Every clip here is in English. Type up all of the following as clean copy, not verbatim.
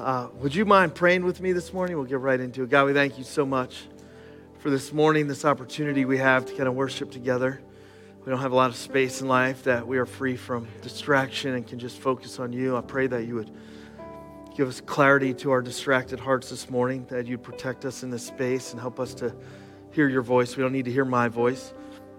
Would you mind praying with me this morning? We'll get right into it. God, we thank you so much for this morning, this opportunity we have to kind of worship together. We don't have a lot of space in life that we are free from distraction and can just focus on you. I pray that you would give us clarity to our distracted hearts this morning, that you'd protect us in this space and help us to hear your voice. We don't need to hear my voice.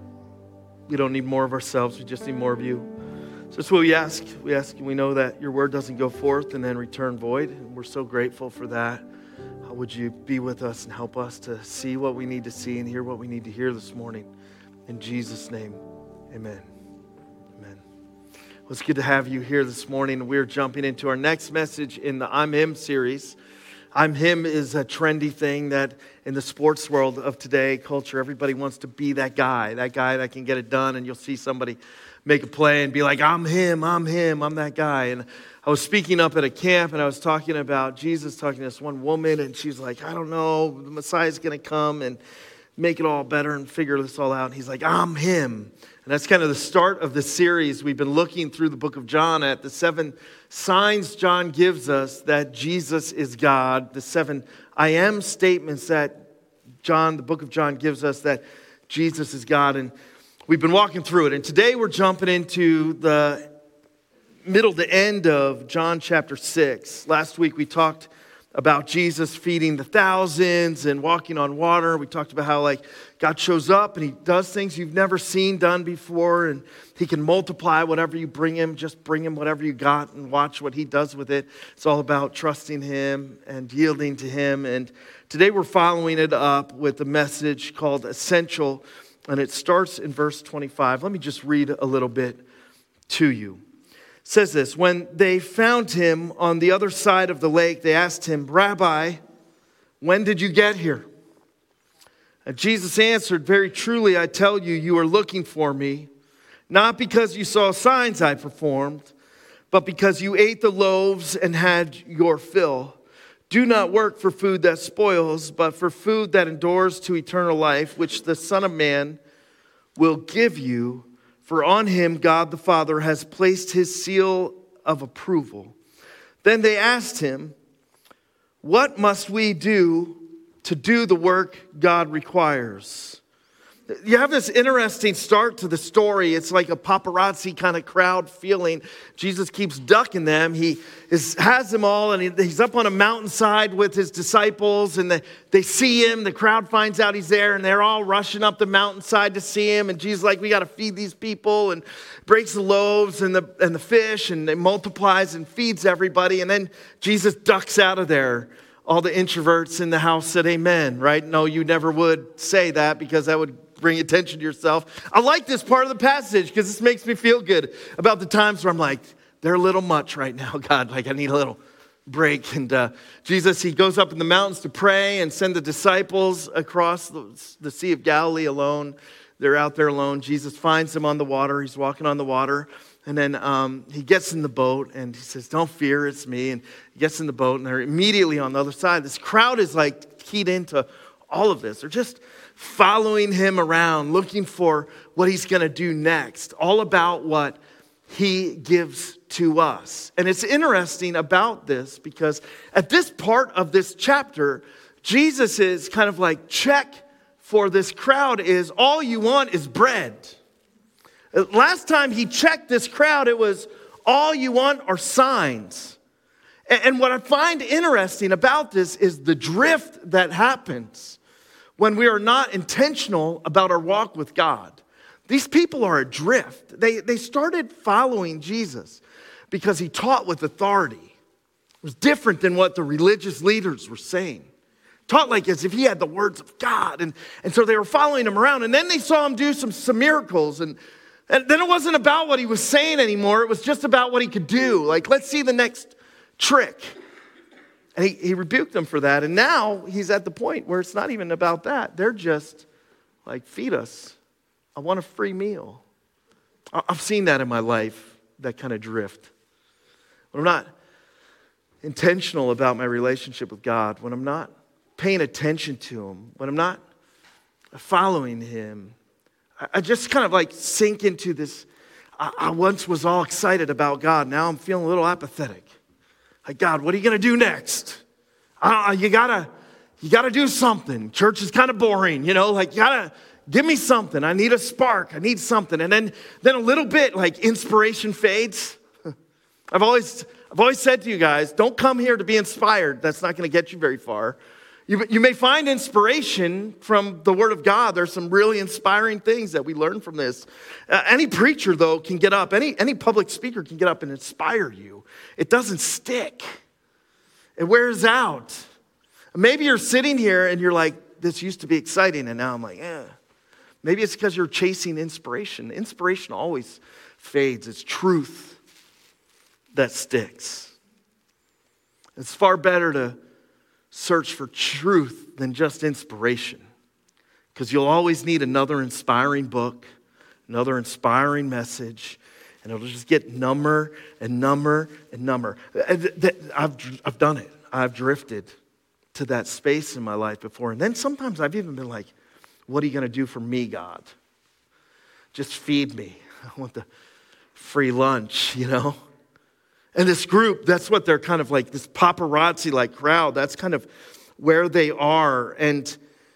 We don't need more of ourselves. We just need more of you. So that's what we ask. We ask and we know that your word doesn't go forth and then return void. And we're so grateful for that. How would you be with us and help us to see what we need to see and hear what we need to hear this morning? In Jesus' name, amen. Amen. Well, it's good to have you here this morning. We're jumping into our next message in the I'm Him series. I'm Him is a trendy thing that in the sports world of today, culture, everybody wants to be that guy that can get it done. And you'll see somebody make a play and be like, I'm him, I'm that guy. And I was speaking up at a camp and I was talking about Jesus talking to this one woman and she's like, I don't know, the Messiah's going to come and make it all better and figure this all out. And he's like, I'm him. And that's kind of the start of the series. We've been looking through the book of John at the 7 signs John gives us that Jesus is God. The 7 I am statements that the book of John gives us that Jesus is God. And we've been walking through it. And today we're jumping into the middle to end of John chapter 6. Last week we talked about Jesus feeding the thousands and walking on water. We talked about how God shows up and he does things you've never seen done before, and he can multiply whatever you bring him. Just bring him whatever you got and watch what he does with it. It's all about trusting him and yielding to him. And today we're following it up with a message called Essential, and it starts in verse 25. Let me just read a little bit to you. It says this: when they found him on the other side of the lake, they asked him, Rabbi, when did you get here? And Jesus answered, very truly, I tell you, you are looking for me, not because you saw signs I performed, but because you ate the loaves and had your fill. Do not work for food that spoils, but for food that endures to eternal life, which the Son of Man will give you. For on him God the Father has placed his seal of approval. Then they asked him, what must we do to do the work God requires? You have this interesting start to the story. It's like a paparazzi kind of crowd feeling. Jesus keeps ducking them. He has them all, and he's up on a mountainside with his disciples, and they see him. The crowd finds out he's there, and they're all rushing up the mountainside to see him. And Jesus is like, we got to feed these people, and breaks the loaves and the fish, and it multiplies and feeds everybody. And then Jesus ducks out of there. All the introverts in the house said amen, right? No, you never would say that because that would bring attention to yourself. I like this part of the passage because this makes me feel good about the times where I'm like, they're a little much right now, God. Like I need a little break. And Jesus, he goes up in the mountains to pray and send the disciples across the Sea of Galilee alone. They're out there alone. Jesus finds them on the water. He's walking on the water. And then he gets in the boat and he says, don't fear, it's me. And he gets in the boat and they're immediately on the other side. This crowd is like keyed into all of this. They're just following him around, looking for what he's going to do next. All about what he gives to us. And it's interesting about this because at this part of this chapter, Jesus is kind of like, check for this crowd is all you want is bread. Last time he checked this crowd, it was all you want are signs. And what I find interesting about this is the drift that happens when we are not intentional about our walk with God. These people are adrift. They started following Jesus because he taught with authority. It was different than what the religious leaders were saying. Taught like as if he had the words of God. And so they were following him around. And then they saw him do some miracles. And then it wasn't about what he was saying anymore. It was just about what he could do. Like, let's see the next trick. And he rebuked them for that. And now he's at the point where it's not even about that. They're just like, feed us. I want a free meal. I've seen that in my life, that kind of drift. When I'm not intentional about my relationship with God, when I'm not paying attention to him, when I'm not following him, I just kind of like sink into this. I once was all excited about God. Now I'm feeling a little apathetic. Like, God, what are you going to do next? You gotta do something. Church is kind of boring, like, you gotta give me something. I need a spark. I need something. And then a little bit, like, inspiration fades. I've always said to you guys, don't come here to be inspired. That's not going to get you very far. You may find inspiration from the Word of God. There's some really inspiring things that we learn from this. Any preacher, though, can get up. Any public speaker can get up and inspire you. It doesn't stick. It wears out. Maybe you're sitting here and you're like, this used to be exciting, and now I'm like, eh. Maybe it's because you're chasing inspiration. Inspiration always fades. It's truth that sticks. It's far better to search for truth than just inspiration, because you'll always need another inspiring book, another inspiring message, and it'll just get number and number and number. I've done it. I've drifted to that space in my life before, and then sometimes I've even been like, what are you going to do for me, God? Just feed me. I want the free lunch, And this group, that's what they're kind of like, this paparazzi-like crowd, that's kind of where they are, and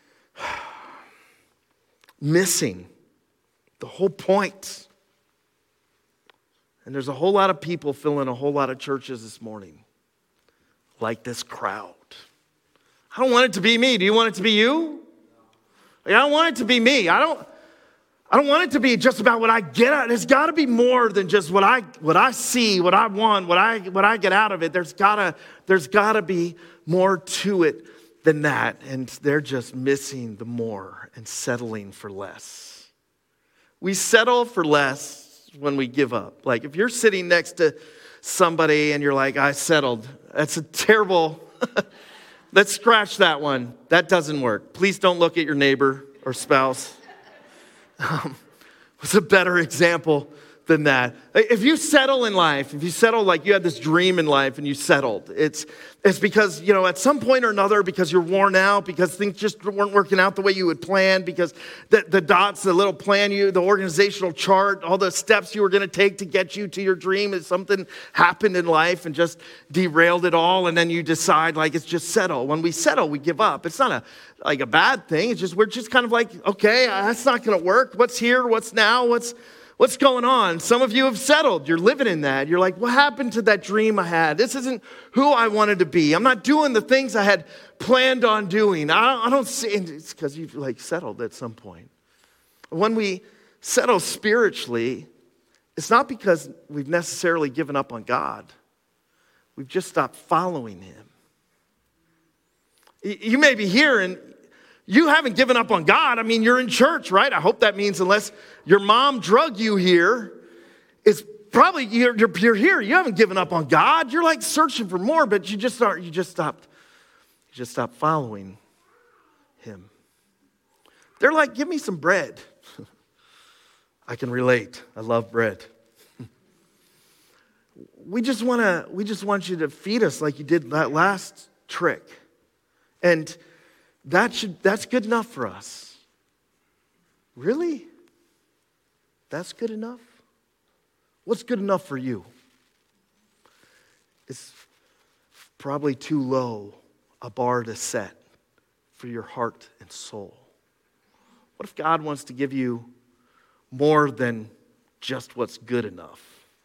missing the whole point. And there's a whole lot of people filling a whole lot of churches this morning, like this crowd. I don't want it to be me. Do you want it to be you? Like, I don't want it to be me. I don't want it to be just about what I get out. There's got to be more than just what I see, what I want, what I get out of it. There's got to be more to it than that. And they're just missing the more and settling for less. We settle for less when we give up. Like, if you're sitting next to somebody and you're like, I settled, that's a terrible, let's scratch that one. That doesn't work. Please don't look at your neighbor or spouse. What's a better example than that? If you settle in life, if you settle like you had this dream in life and you settled, it's because, at some point or another, because you're worn out, because things just weren't working out the way you had planned, because the dots, the little plan, the organizational chart, all the steps you were going to take to get you to your dream, is something happened in life and just derailed it all, and then you decide, like, it's just settle. When we settle, we give up. It's not a bad thing. It's just, we're just kind of like, okay, that's not going to work. What's here? What's now? What's going on? Some of you have settled. You're living in that. You're like, what happened to that dream I had? This isn't who I wanted to be. I'm not doing the things I had planned on doing. I don't see. It's because you've settled at some point. When we settle spiritually, it's not because we've necessarily given up on God. We've just stopped following Him. You may be here and you haven't given up on God. I mean, you're in church, right? I hope that means unless your mom drug you here, it's probably you're here. You haven't given up on God. You're like searching for more, but you just stopped following Him. They're like, give me some bread. I can relate. I love bread. We just want you to feed us like you did that last trick. And that's good enough for us. Really? That's good enough? What's good enough for you? It's probably too low a bar to set for your heart and soul. What if God wants to give you more than just what's good enough?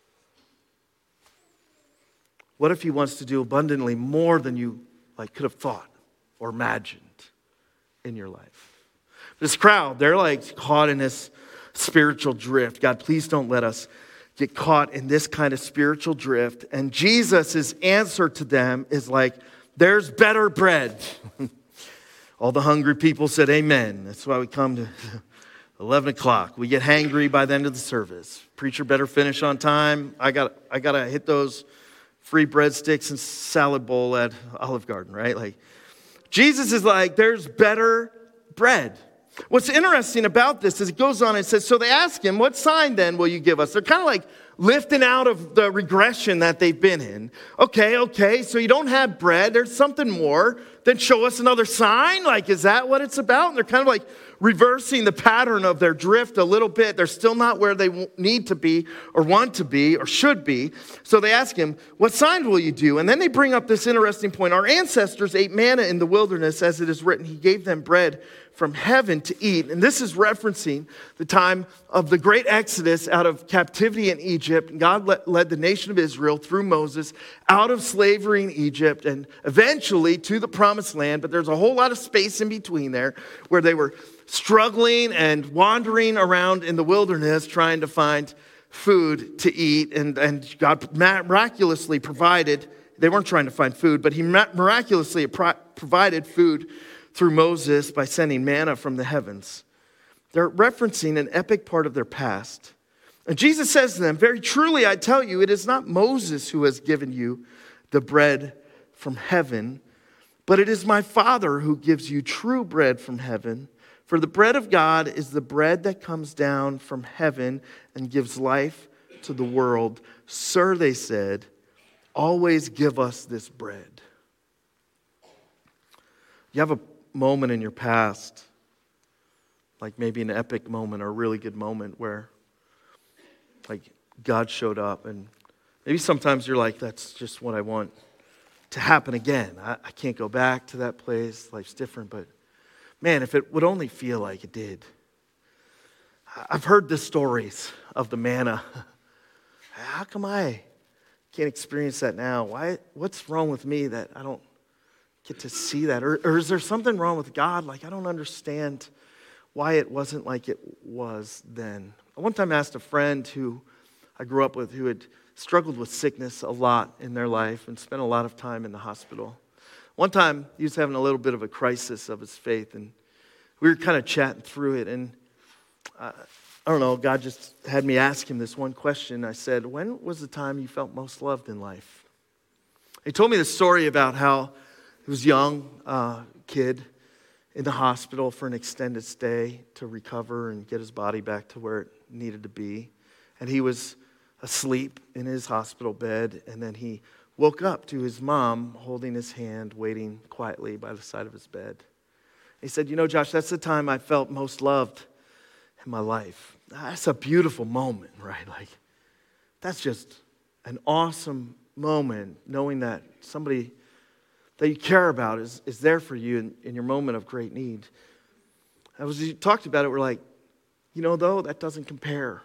What if He wants to do abundantly more than you could have thought or imagined in your life? This crowd, they're caught in this spiritual drift. God, please don't let us get caught in this kind of spiritual drift. And Jesus' answer to them is there's better bread. All the hungry people said amen. That's why we come to 11 o'clock. We get hangry by the end of the service. Preacher better finish on time. I gotta hit those free breadsticks and salad bowl at Olive Garden, right? Jesus is there's better bread. What's interesting about this is it goes on and says, so they ask Him, what sign then will you give us? They're kind of lifting out of the regression that they've been in. Okay, so you don't have bread. There's something more. Then show us another sign. Is that what it's about? And they're kind of reversing the pattern of their drift a little bit. They're still not where they need to be or want to be or should be. So they ask him, what sign will you do? And then they bring up this interesting point. Our ancestors ate manna in the wilderness, as it is written, he gave them bread from heaven to eat. And this is referencing the time of the great exodus out of captivity in Egypt. God led the nation of Israel through Moses out of slavery in Egypt and eventually to the promised land. But there's a whole lot of space in between there where they were struggling and wandering around in the wilderness trying to find food to eat. And God miraculously provided. They weren't trying to find food, but he miraculously provided food through Moses by sending manna from the heavens. They're referencing an epic part of their past. And Jesus says to them, very truly I tell you, it is not Moses who has given you the bread from heaven, but it is my Father who gives you true bread from heaven. For the bread of God is the bread that comes down from heaven and gives life to the world. Sir, they said, always give us this bread. You have a moment in your past, like maybe an epic moment or a really good moment where like God showed up, and maybe sometimes you're like, that's just what I want to happen again. I can't go back to that place. Life's different, but man, if it would only feel like it did. I've heard the stories of the manna. How come I can't experience that now? What's wrong with me that I don't get to see that? Or is there something wrong with God? Like, I don't understand why it wasn't like it was then. I one time asked a friend who I grew up with who had struggled with sickness a lot in their life and spent a lot of time in the hospital. One time, he was having a little bit of a crisis of his faith, and we were kind of chatting through it, and I don't know, God just had me ask him this one question. I said, when was the time you felt most loved in life? He told me the story about how he was a young kid in the hospital for an extended stay to recover and get his body back to where it needed to be. And he was asleep in his hospital bed, and then he woke up to his mom holding his hand, waiting quietly by the side of his bed. He said, you know, Josh, that's the time I felt most loved in my life. That's a beautiful moment, right? Like, that's just an awesome moment, knowing that somebody that you care about is there for you in your moment of great need. As we talked about it, we're like, you know, though, that doesn't compare.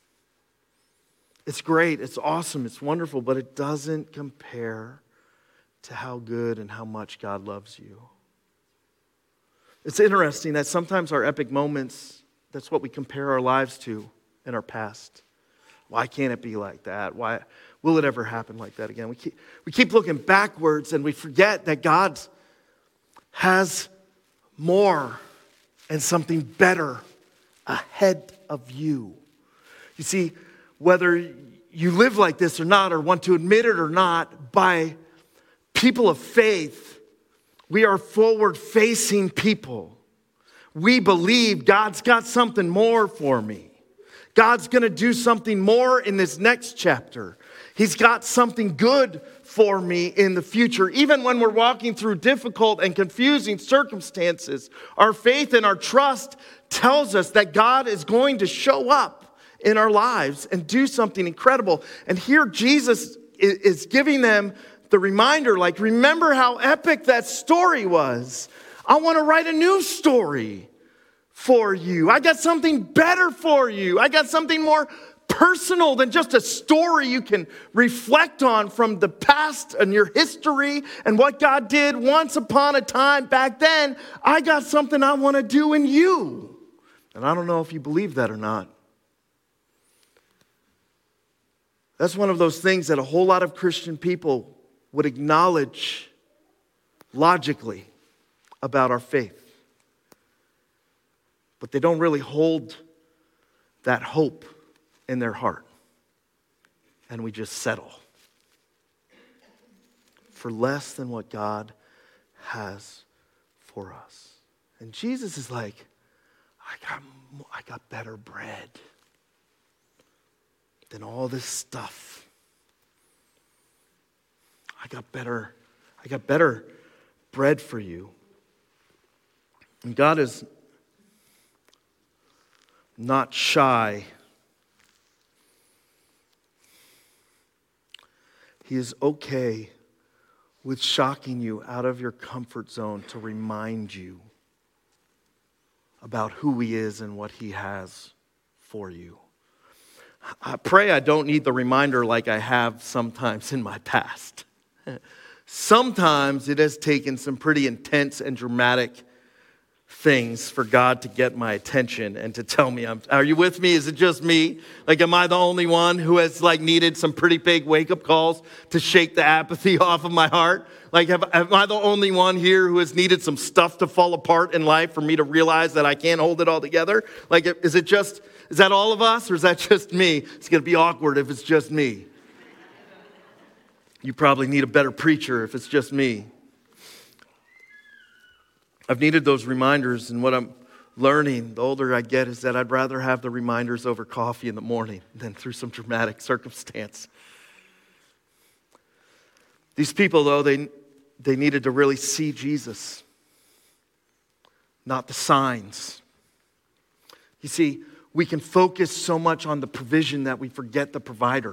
It's great, it's awesome, it's wonderful, but it doesn't compare to how good and how much God loves you. It's interesting that sometimes our epic moments, that's what we compare our lives to in our past. Why can't it be like that? Why will it ever happen like that again? We keep looking backwards, and we forget that God has more and something better ahead of you. You see, whether you live like this or not, or want to admit it or not, by people of faith, we are forward-facing people. We believe God's got something more for me. God's going to do something more in this next chapter. He's got something good for me in the future. Even when we're walking through difficult and confusing circumstances, our faith and our trust tells us that God is going to show up in our lives and do something incredible. And here Jesus is giving them the reminder, like, remember how epic that story was. I want to write a new story for you. I got something better for you. I got something more personal than just a story you can reflect on from the past and your history and what God did once upon a time back then. I got something I want to do in you. And I don't know if you believe that or not. That's one of those things that a whole lot of Christian people would acknowledge logically about our faith. But they don't really hold that hope in their heart. And we just settle for less than what God has for us. And Jesus is like, I got better bread than all this stuff. I got better bread for you. And God is not shy. He is okay with shocking you out of your comfort zone to remind you about who He is and what He has for you. I pray I don't need the reminder like I have sometimes in my past. Sometimes it has taken some pretty intense and dramatic things for God to get my attention and to tell me, are you with me? Is it just me? Like, am I the only one who has needed some pretty big wake-up calls to shake the apathy off of my heart? Like, am I the only one here who has needed some stuff to fall apart in life for me to realize that I can't hold it all together? Like, is that all of us, or is that just me? It's going to be awkward if it's just me. You probably need a better preacher if it's just me. I've needed those reminders, and what I'm learning the older I get is that I'd rather have the reminders over coffee in the morning than through some dramatic circumstance. These people, though, they needed to really see Jesus, not the signs. You see, we can focus so much on the provision that we forget the provider.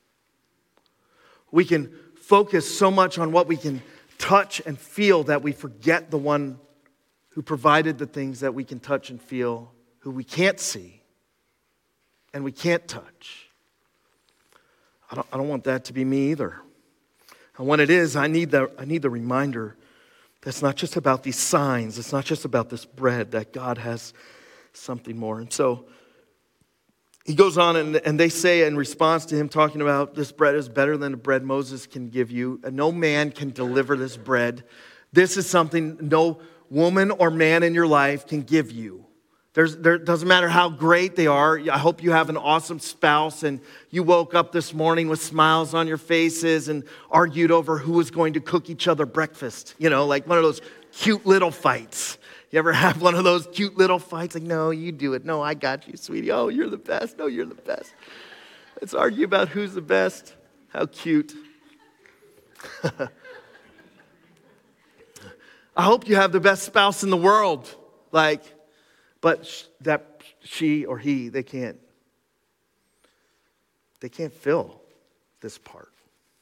We can focus so much on what we can touch and feel that we forget the one who provided the things that we can touch and feel, who we can't see and we can't touch. I don't want that to be me either. And when it is, I need the reminder that's not just about these signs, it's not just about this bread, that God has something more. And so he goes on, and they say in response to him talking about this bread is better than the bread Moses can give you. And no man can deliver this bread. This is something no woman or man in your life can give you. Doesn't matter how great they are. I hope you have an awesome spouse and you woke up this morning with smiles on your faces and argued over who was going to cook each other breakfast. You know, like one of those cute little fights. You ever have one of those cute little fights? Like, no, you do it. No, I got you, sweetie. Oh, you're the best. No, you're the best. Let's argue about who's the best. How cute. I hope you have the best spouse in the world. But that she or he, they can't fill this part.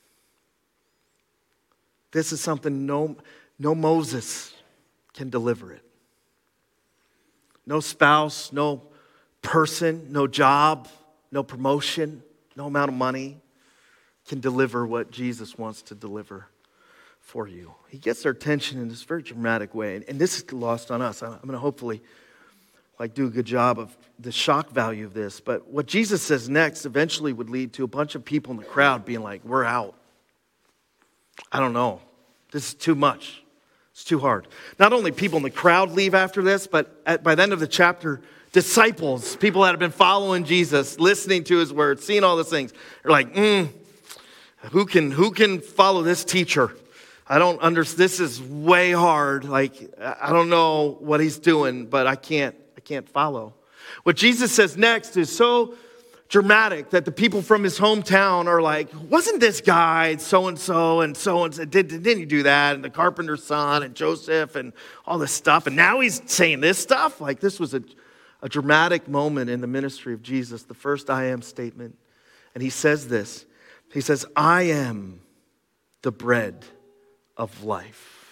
This is something no Moses can deliver it. No spouse, no person, no job, no promotion, no amount of money can deliver what Jesus wants to deliver for you. He gets their attention in this very dramatic way. And this is lost on us. I'm going to hopefully do a good job of the shock value of this. But what Jesus says next eventually would lead to a bunch of people in the crowd being like, we're out. I don't know. This is too much. It's too hard. Not only people in the crowd leave after this, but by the end of the chapter, disciples, people that have been following Jesus, listening to his words, seeing all those things, are like, who can follow this teacher? I don't understand. This is way hard. I don't know what he's doing, but I can't follow. What Jesus says next is so dramatic that the people from his hometown are like, wasn't this guy so-and-so and so-and-so, didn't he do that? And the carpenter's son and Joseph and all this stuff. And now he's saying this stuff? This was a dramatic moment in the ministry of Jesus, the first I am statement. And he says this. He says, I am the bread of life.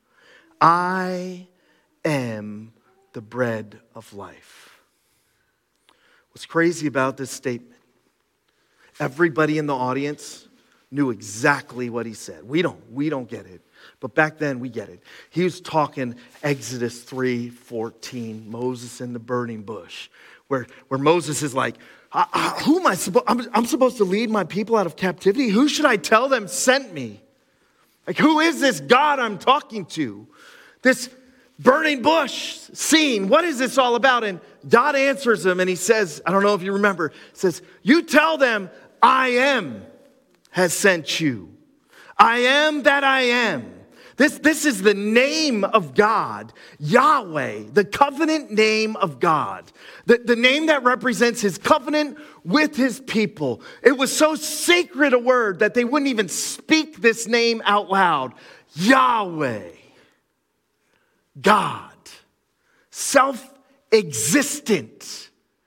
I am the bread of life. What's crazy about this statement, everybody in the audience knew exactly what he said. We don't get it. But back then we get it. He was talking Exodus 3:14, Moses in the burning bush, where Moses is like, who am I supposed? I'm supposed to lead my people out of captivity? Who should I tell them sent me? Who is this God I'm talking to? This burning bush scene. What is this all about? And God answers him and he says, I don't know if you remember, says, you tell them I am has sent you. I am that I am. This is the name of God, Yahweh, the covenant name of God. The name that represents his covenant with his people. It was so sacred a word that they wouldn't even speak this name out loud. Yahweh, God, self-existent,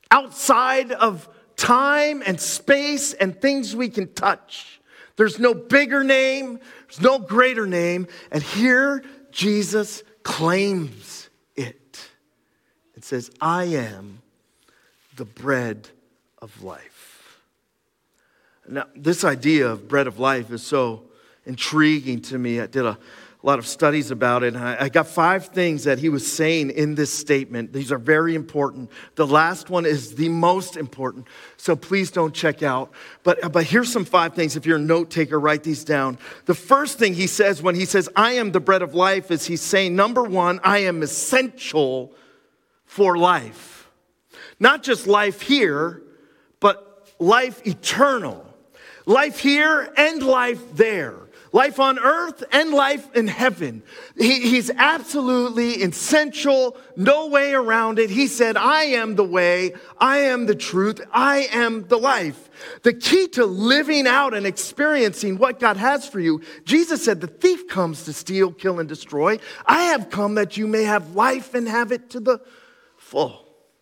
outside of time and space and things we can touch. There's no bigger name, there's no greater name, and here Jesus claims it. It says, I am the bread of life. Now, this idea of bread of life is so intriguing to me. I did a lot of studies about it, and I got 5 things that he was saying in this statement. These are very important. The last one is the most important, so please don't check out. But here's some 5 things. If you're a note taker, write these down. The first thing he says when he says, I am the bread of life, is he's saying, number 1, I am essential for life. Not just life here, but life eternal. Life here and life there. Life on earth and life in heaven. He's absolutely essential, no way around it. He said, I am the way, I am the truth, I am the life. The key to living out and experiencing what God has for you, Jesus said, the thief comes to steal, kill, and destroy. I have come that you may have life and have it to the full.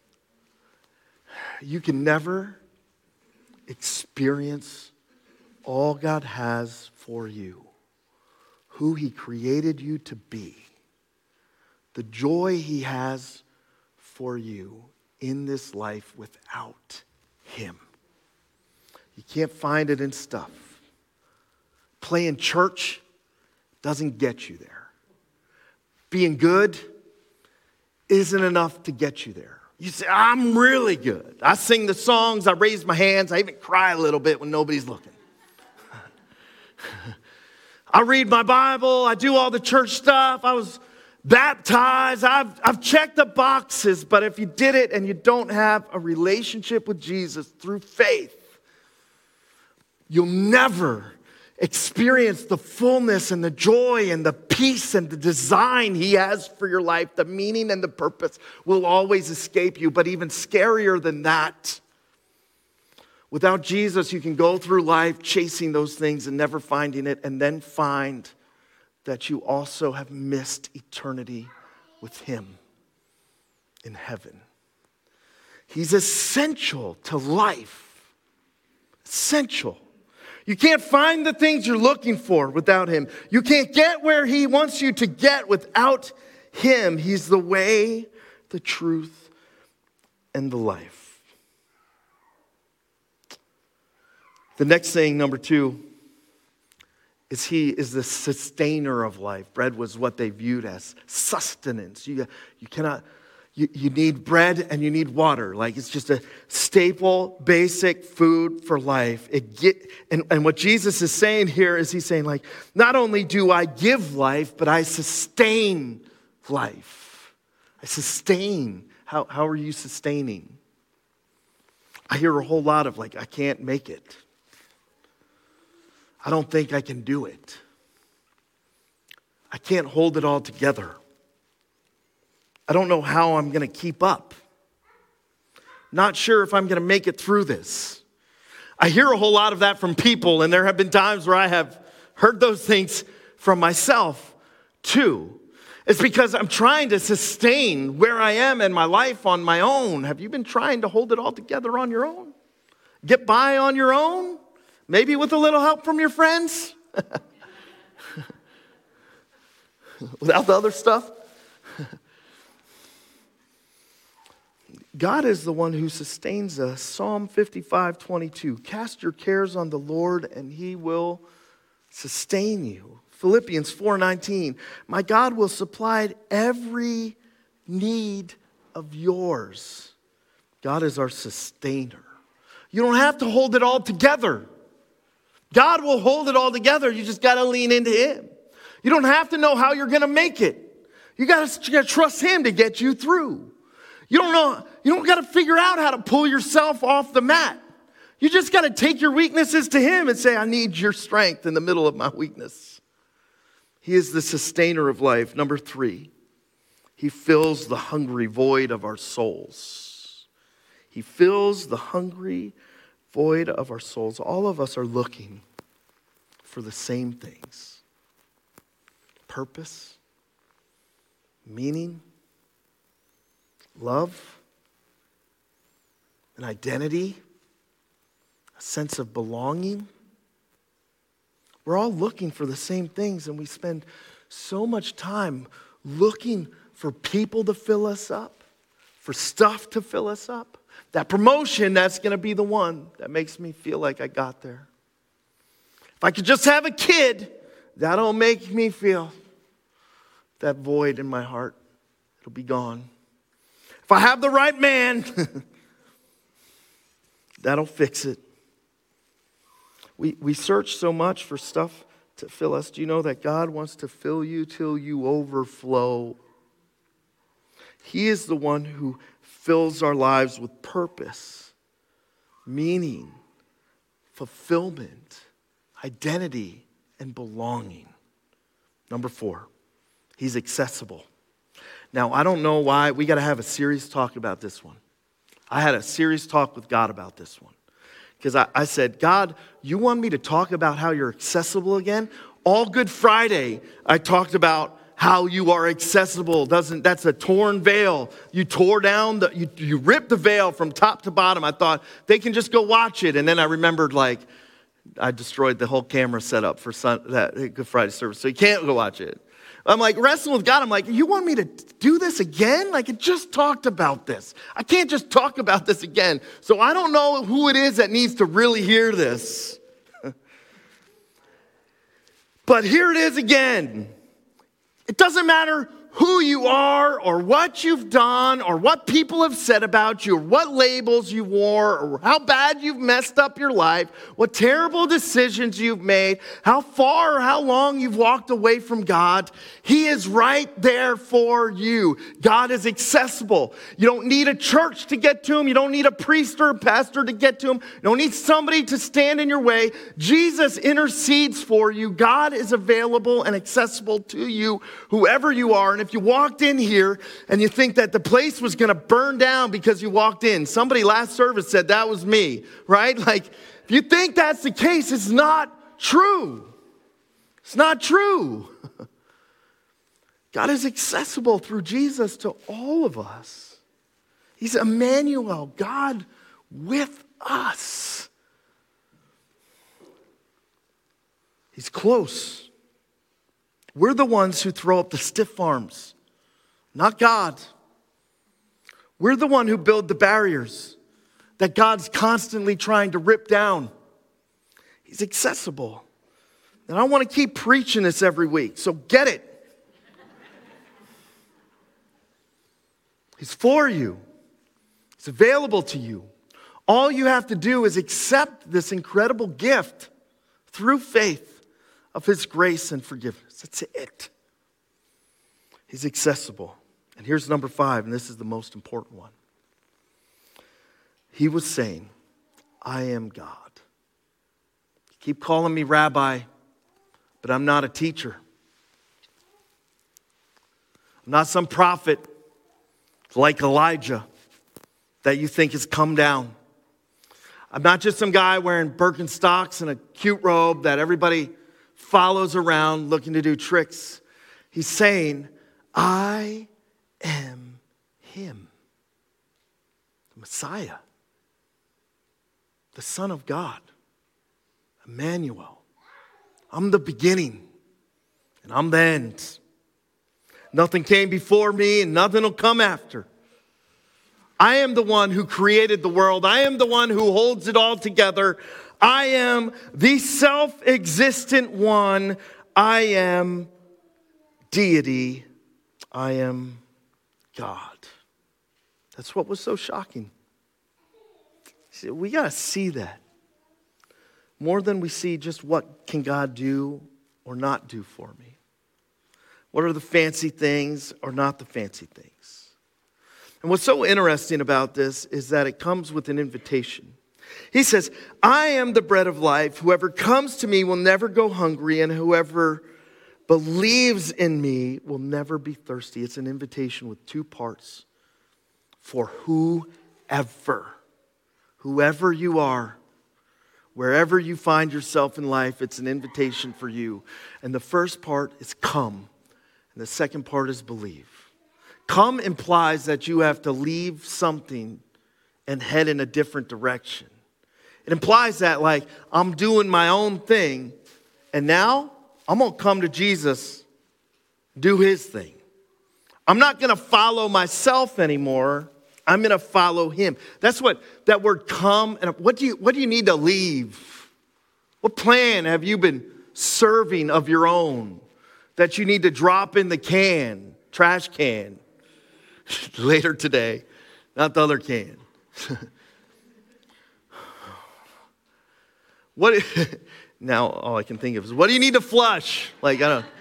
You can never experience all God has for you, who he created you to be, the joy he has for you in this life without him. You can't find it in stuff. Playing church doesn't get you there. Being good isn't enough to get you there. You say, I'm really good. I sing the songs, I raise my hands, I even cry a little bit when nobody's looking. I read my Bible, I do all the church stuff, I was baptized, I've checked the boxes, but if you did it and you don't have a relationship with Jesus through faith, you'll never experience the fullness and the joy and the peace and the design he has for your life. The meaning and the purpose will always escape you, but even scarier than that, without Jesus, you can go through life chasing those things and never finding it, and then find that you also have missed eternity with him in heaven. He's essential to life. Essential. You can't find the things you're looking for without him. You can't get where he wants you to get without him. He's the way, the truth, and the life. The next thing, number 2, is he is the sustainer of life. Bread was what they viewed as sustenance. You need bread and you need water. Like, it's just a staple, basic food for life. And what Jesus is saying here is he's saying, like, not only do I give life, but I sustain life. I sustain. How are you sustaining? I hear a whole lot of, like, I can't make it. I don't think I can do it. I can't hold it all together. I don't know how I'm going to keep up. Not sure if I'm going to make it through this. I hear a whole lot of that from people, and there have been times where I have heard those things from myself too. It's because I'm trying to sustain where I am in my life on my own. Have you been trying to hold it all together on your own? Get by on your own? Maybe with a little help from your friends? Without the other stuff? God is the one who sustains us. Psalm 55:22. Cast your cares on the Lord and he will sustain you. Philippians 4:19. My God will supply every need of yours. God is our sustainer. You don't have to hold it all together. God will hold it all together. You just got to lean into him. You don't have to know how you're going to make it. You got to trust him to get you through. You don't got to figure out how to pull yourself off the mat. You just got to take your weaknesses to him and say, I need your strength in the middle of my weakness. He is the sustainer of life. Number 3, he fills the hungry void of our souls. He fills the hungry void of our souls. All of us are looking for the same things. Purpose, meaning, love, an identity, a sense of belonging. We're all looking for the same things, and we spend so much time looking for people to fill us up, for stuff to fill us up. That promotion, that's going to be the one that makes me feel like I got there. If I could just have a kid, that'll make me feel that void in my heart. It'll be gone. If I have the right man, that'll fix it. We search so much for stuff to fill us. Do you know that God wants to fill you till you overflow? He is the one who fills our lives with purpose, meaning, fulfillment, identity, and belonging. Number 4, he's accessible. Now, I don't know why. We got to have a serious talk about this one. I had a serious talk with God about this one. Because I said, God, you want me to talk about how you're accessible again? All Good Friday, I talked about how you are accessible. That's a torn veil. You tore down, you ripped the veil from top to bottom. I thought, they can just go watch it. And then I remembered, I destroyed the whole camera setup for that Good Friday service. So you can't go watch it. I'm wrestling with God. I'm you want me to do this again? I just talked about this. I can't just talk about this again. So I don't know who it is that needs to really hear this. But here it is again. It doesn't matter who you are or what you've done or what people have said about you or what labels you wore or how bad you've messed up your life, what terrible decisions you've made, how far or how long you've walked away from God. He is right there for you. God is accessible. You don't need a church to get to him. You don't need a priest or a pastor to get to him. You don't need somebody to stand in your way. Jesus intercedes for you. God is available and accessible to you, whoever you are. And if you walked in here and you think that the place was going to burn down because you walked in, somebody last service said that was me, right? If you think that's the case, it's not true. It's not true. God is accessible through Jesus to all of us. He's Emmanuel, God with us. He's close. We're the ones who throw up the stiff arms, not God. We're the one who build the barriers that God's constantly trying to rip down. He's accessible. And I want to keep preaching this every week, so get it. He's for you. He's available to you. All you have to do is accept this incredible gift through faith of his grace and forgiveness. That's it. He's accessible. And here's number 5, and this is the most important one. He was saying, I am God. You keep calling me rabbi, but I'm not a teacher. I'm not some prophet like Elijah that you think has come down. I'm not just some guy wearing Birkenstocks and a cute robe that everybody follows around looking to do tricks. He's saying, I am him. The Messiah. The Son of God. Emmanuel. I'm the beginning and I'm the end. Nothing came before me and nothing will come after. I am the one who created the world. I am the one who holds it all together. I am the self-existent one. I am deity. I am God. That's what was so shocking. See, we got to see that. More than we see just what can God do or not do for me. What are the fancy things or not the fancy things? And what's so interesting about this is that it comes with an invitation. He says, I am the bread of life. Whoever comes to me will never go hungry, and whoever believes in me will never be thirsty. It's an invitation with 2 parts. For whoever you are, wherever you find yourself in life, it's an invitation for you. And the first part is come. And the second part is believe. Come implies that you have to leave something and head in a different direction. It implies that, like, I'm doing my own thing, and now I'm going to come to Jesus, do his thing. I'm not going to follow myself anymore. I'm going to follow him. That's what that word come, and what do you need to leave? What plan have you been serving of your own that you need to drop in the trash can, later today, not the other can? Now all I can think of is, what do you need to flush? Like, I don't.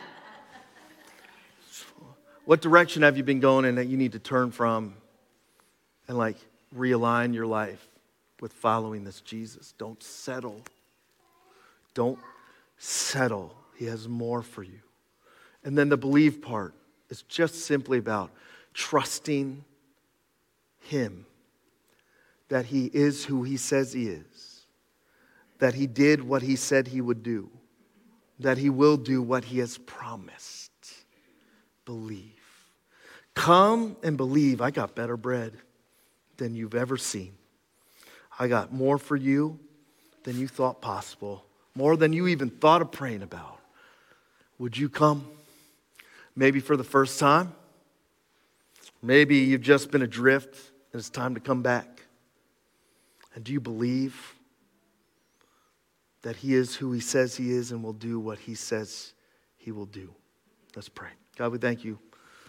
What direction have you been going in that you need to turn from and like realign your life with following this Jesus? Don't settle. Don't settle. He has more for you. And then the believe part is just simply about trusting him, that he is who he says he is, that he did what he said he would do, that he will do what he has promised. Believe. Come and believe. I got better bread than you've ever seen. I got more for you than you thought possible, more than you even thought of praying about. Would you come? Maybe for the first time. Maybe you've just been adrift and it's time to come back. And do you believe that he is who he says he is and will do what he says he will do? Let's pray. God, we thank you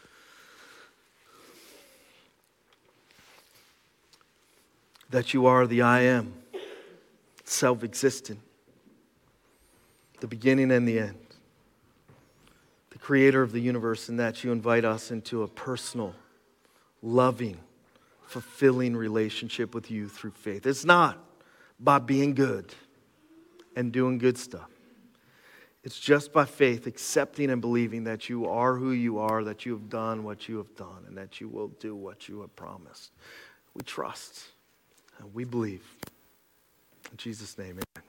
that you are the I am, self-existent, the beginning and the end, the creator of the universe, and that you invite us into a personal, loving, fulfilling relationship with you through faith. It's not by being good and doing good stuff. It's just by faith, accepting and believing that you are who you are, that you have done what you have done, and that you will do what you have promised. We trust and we believe. In Jesus' name, amen.